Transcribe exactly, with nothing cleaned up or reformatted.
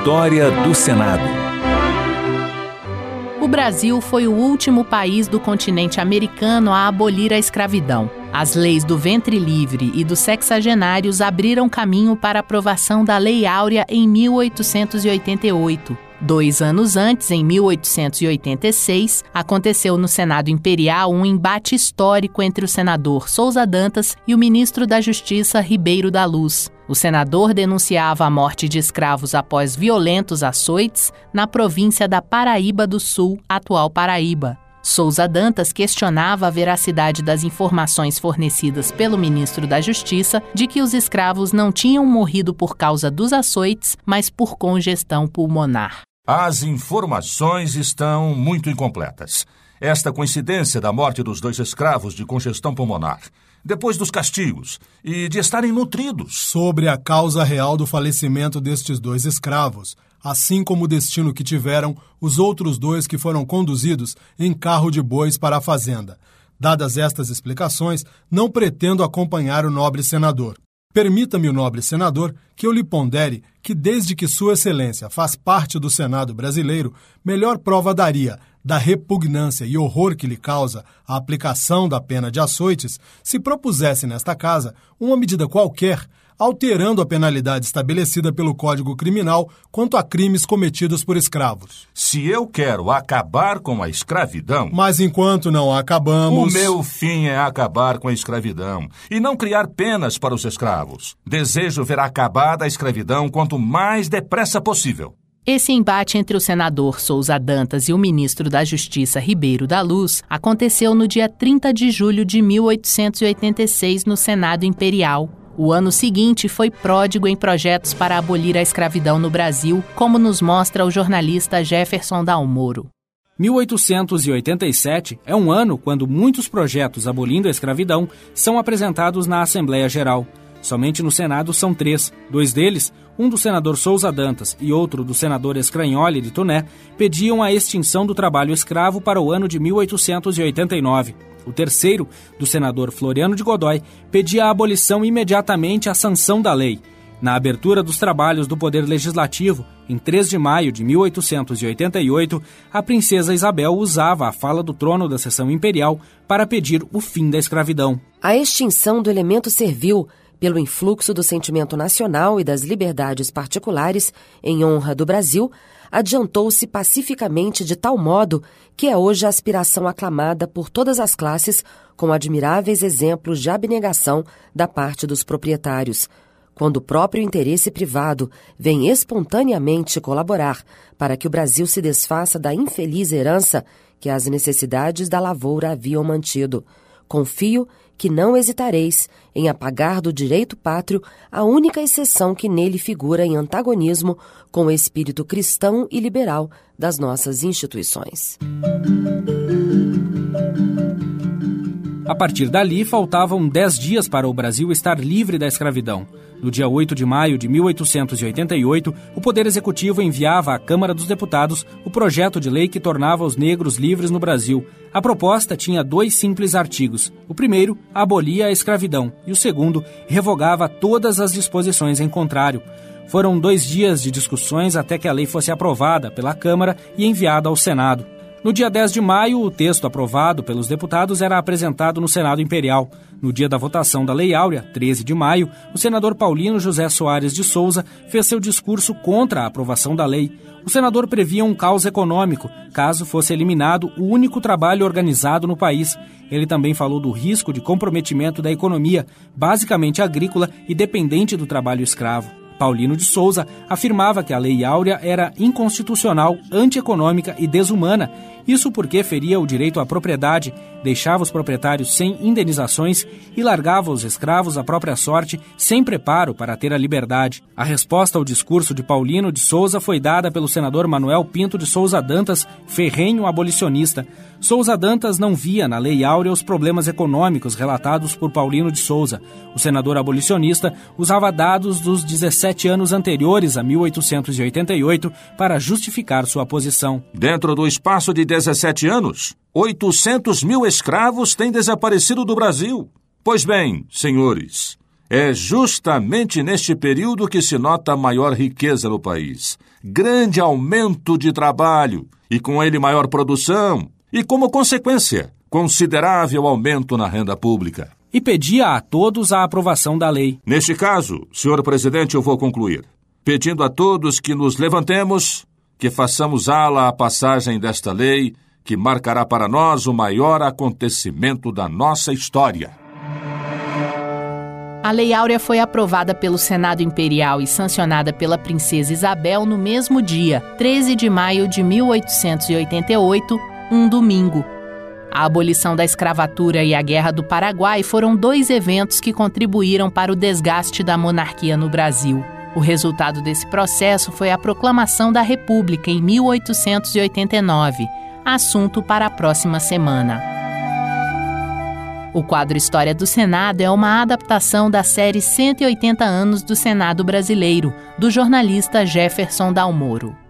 História do Senado. O Brasil foi o último país do continente americano a abolir a escravidão. As leis do ventre livre e dos sexagenários abriram caminho para a aprovação da Lei Áurea em mil oitocentos e oitenta e oito. Dois anos antes, em mil oitocentos e oitenta e seis, aconteceu no Senado Imperial um embate histórico entre o senador Souza Dantas e o ministro da Justiça Ribeiro da Luz. O senador denunciava a morte de escravos após violentos açoites na província da Paraíba do Sul, atual Paraíba. Souza Dantas questionava a veracidade das informações fornecidas pelo ministro da Justiça de que os escravos não tinham morrido por causa dos açoites, mas por congestão pulmonar. As informações estão muito incompletas. Esta coincidência da morte dos dois escravos de congestão pulmonar, depois dos castigos e de estarem nutridos. Sobre a causa real do falecimento destes dois escravos, assim como o destino que tiveram os outros dois que foram conduzidos em carro de bois para a fazenda. Dadas estas explicações, não pretendo acompanhar o nobre senador. Permita-me, o nobre senador, que eu lhe pondere que, desde que Sua Excelência faz parte do Senado brasileiro, melhor prova daria da repugnância e horror que lhe causa a aplicação da pena de açoites se propusesse nesta casa uma medida qualquer, alterando a penalidade estabelecida pelo Código Criminal quanto a crimes cometidos por escravos. Se eu quero acabar com a escravidão... Mas enquanto não acabamos... O meu fim é acabar com a escravidão e não criar penas para os escravos. Desejo ver acabada a escravidão quanto mais depressa possível. Esse embate entre o senador Souza Dantas e o ministro da Justiça Ribeiro da Luz aconteceu no dia trinta de julho de mil oitocentos e oitenta e seis no Senado Imperial. O ano seguinte foi pródigo em projetos para abolir a escravidão no Brasil, como nos mostra o jornalista Jefferson Dalmoro. mil oitocentos e oitenta e sete é um ano quando muitos projetos abolindo a escravidão são apresentados na Assembleia Geral. Somente no Senado são três. Dois deles, um do senador Souza Dantas e outro do senador Escranholi de Tuné, pediam a extinção do trabalho escravo para o ano de mil oitocentos e oitenta e nove. O terceiro, do senador Floriano de Godoy, pedia a abolição imediatamente à sanção da lei. Na abertura dos trabalhos do Poder Legislativo, em três de maio de mil oitocentos e oitenta e oito, a princesa Isabel usava a fala do trono da Sessão Imperial para pedir o fim da escravidão. A extinção do elemento servil, pelo influxo do sentimento nacional e das liberdades particulares em honra do Brasil, adiantou-se pacificamente de tal modo que é hoje a aspiração aclamada por todas as classes, com admiráveis exemplos de abnegação da parte dos proprietários, quando o próprio interesse privado vem espontaneamente colaborar para que o Brasil se desfaça da infeliz herança que as necessidades da lavoura haviam mantido. Confio que não hesitareis em apagar do direito pátrio a única exceção que nele figura em antagonismo com o espírito cristão e liberal das nossas instituições. A partir dali, faltavam dez dias para o Brasil estar livre da escravidão. No dia oito de maio de mil oitocentos e oitenta e oito, o Poder Executivo enviava à Câmara dos Deputados o projeto de lei que tornava os negros livres no Brasil. A proposta tinha dois simples artigos. O primeiro abolia a escravidão e o segundo revogava todas as disposições em contrário. Foram dois dias de discussões até que a lei fosse aprovada pela Câmara e enviada ao Senado. No dia dez de maio, o texto aprovado pelos deputados era apresentado no Senado Imperial. No dia da votação da Lei Áurea, treze de maio, o senador Paulino José Soares de Souza fez seu discurso contra a aprovação da lei. O senador previa um caos econômico, caso fosse eliminado o único trabalho organizado no país. Ele também falou do risco de comprometimento da economia, basicamente agrícola e dependente do trabalho escravo. Paulino de Souza afirmava que a Lei Áurea era inconstitucional, antieconômica e desumana. Isso porque feria o direito à propriedade, deixava os proprietários sem indenizações e largava os escravos à própria sorte, sem preparo para ter a liberdade. A resposta ao discurso de Paulino de Souza foi dada pelo senador Manuel Pinto de Souza Dantas, ferrenho abolicionista. Souza Dantas não via na Lei Áurea os problemas econômicos relatados por Paulino de Souza. O senador abolicionista usava dados dos dezessete anos anteriores a mil oitocentos e oitenta e oito para justificar sua posição. Dentro do espaço de dezessete anos, oitocentos mil escravos têm desaparecido do Brasil. Pois bem, senhores, É justamente neste período que se nota a maior riqueza no país. Grande aumento de trabalho e, com ele, maior produção e, como consequência, considerável aumento na renda pública. E pedia a todos a aprovação da lei. Neste caso, senhor presidente, eu vou concluir, pedindo a todos que nos levantemos, que façamos ala à passagem desta lei, que marcará para nós o maior acontecimento da nossa história. A Lei Áurea foi aprovada pelo Senado Imperial e sancionada pela Princesa Isabel no mesmo dia, treze de maio de mil oitocentos e oitenta e oito, um domingo. A abolição da escravatura e a Guerra do Paraguai foram dois eventos que contribuíram para o desgaste da monarquia no Brasil. O resultado desse processo foi a proclamação da República em mil oitocentos e oitenta e nove, assunto para a próxima semana. O quadro História do Senado é uma adaptação da série cento e oitenta anos do Senado Brasileiro, do jornalista Jefferson Dalmoro.